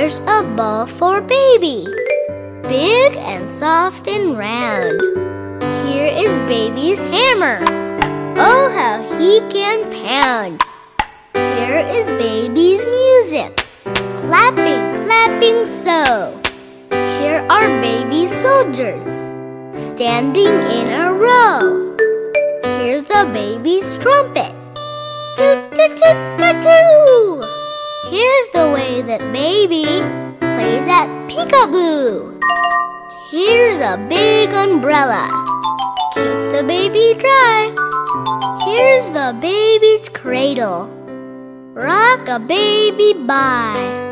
Here's a ball for baby, big and soft and round. Here is baby's hammer. Oh, how he can pound. Here is baby's music, clapping, clapping so. Here are baby's soldiers, standing in a row. Here's the baby's trumpet, toot, toot, toot, toot, toot. Here's the way that baby plays at peekaboo. Here's a big umbrella, keep the baby dry. Here's the baby's cradle, rock a baby bye.